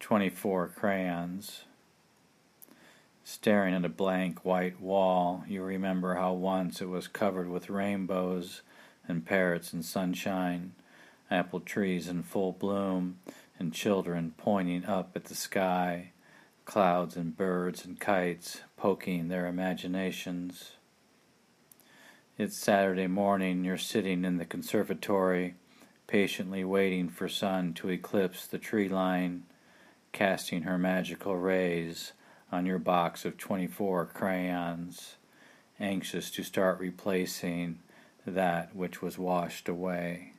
24 crayons. Staring at a blank white wall, you remember how once it was covered with rainbows and parrots in sunshine, apple trees in full bloom, and children pointing up at the sky, clouds and birds and kites poking their imaginations. It's Saturday morning, you're sitting in the conservatory, patiently waiting for sun to eclipse the tree line, casting her magical rays on your box of 24 crayons, anxious to start replacing that which was washed away.